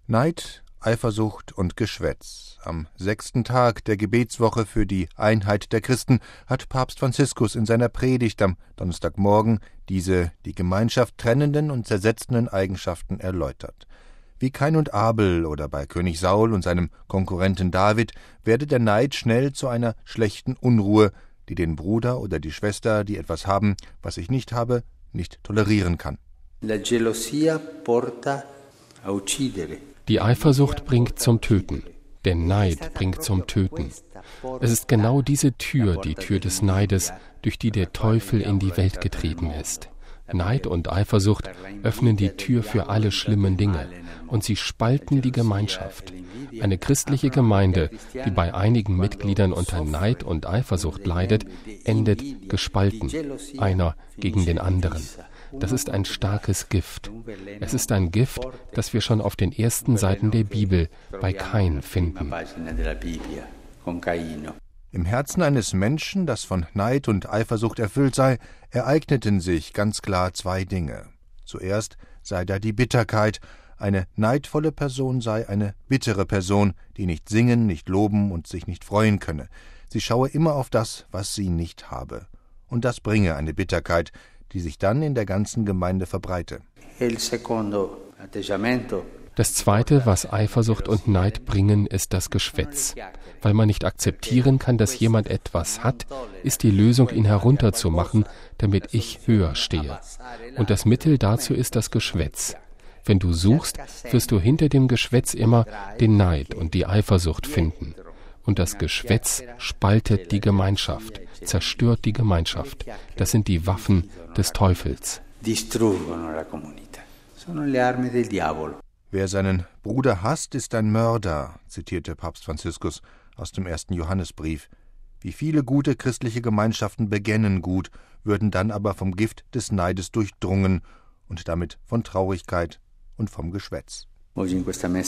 Neid, Eifersucht und Geschwätz. Am 6. Tag der Gebetswoche für die Einheit der Christen hat Papst Franziskus in seiner Predigt am Donnerstagmorgen diese die Gemeinschaft trennenden und zersetzenden Eigenschaften erläutert. Wie Kain und Abel oder bei König Saul und seinem Konkurrenten David werde der Neid schnell zu einer schlechten Unruhe, die den Bruder oder die Schwester, die etwas haben, was ich nicht habe, nicht tolerieren kann. Die Eifersucht bringt zum Töten. Der Neid bringt zum Töten. Es ist genau diese Tür, die Tür des Neides, durch die der Teufel in die Welt getrieben ist. Neid und Eifersucht öffnen die Tür für alle schlimmen Dinge und sie spalten die Gemeinschaft. Eine christliche Gemeinde, die bei einigen Mitgliedern unter Neid und Eifersucht leidet, endet gespalten, einer gegen den anderen. Das ist ein starkes Gift. Es ist ein Gift, das wir schon auf den ersten Seiten der Bibel bei Kain finden. Im Herzen eines Menschen, das von Neid und Eifersucht erfüllt sei, ereigneten sich ganz klar zwei Dinge. Zuerst sei da die Bitterkeit. Eine neidvolle Person sei eine bittere Person, die nicht singen, nicht loben und sich nicht freuen könne. Sie schaue immer auf das, was sie nicht habe. Und das bringe eine Bitterkeit, die sich dann in der ganzen Gemeinde verbreite. Das Zweite, was Eifersucht und Neid bringen, ist das Geschwätz. Weil man nicht akzeptieren kann, dass jemand etwas hat, ist die Lösung, ihn herunterzumachen, damit ich höher stehe. Und das Mittel dazu ist das Geschwätz. Wenn du suchst, wirst du hinter dem Geschwätz immer den Neid und die Eifersucht finden. Und das Geschwätz spaltet die Gemeinschaft, zerstört die Gemeinschaft. Das sind die Waffen des Teufels. Wer seinen Bruder hasst, ist ein Mörder, zitierte Papst Franziskus aus dem 1. Johannesbrief. Wie viele gute christliche Gemeinschaften beginnen gut, würden dann aber vom Gift des Neides durchdrungen und damit von Traurigkeit und vom Geschwätz. Beten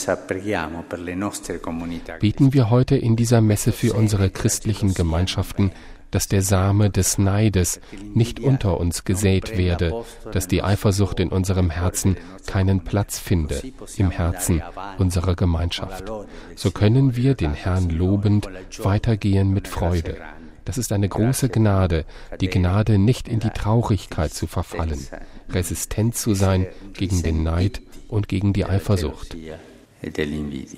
wir heute in dieser Messe für unsere christlichen Gemeinschaften, dass der Same des Neides nicht unter uns gesät werde, dass die Eifersucht in unserem Herzen keinen Platz finde, im Herzen unserer Gemeinschaft. So können wir den Herrn lobend weitergehen mit Freude. Das ist eine große Gnade, die Gnade, nicht in die Traurigkeit zu verfallen, resistent zu sein gegen den Neid und gegen die Eifersucht.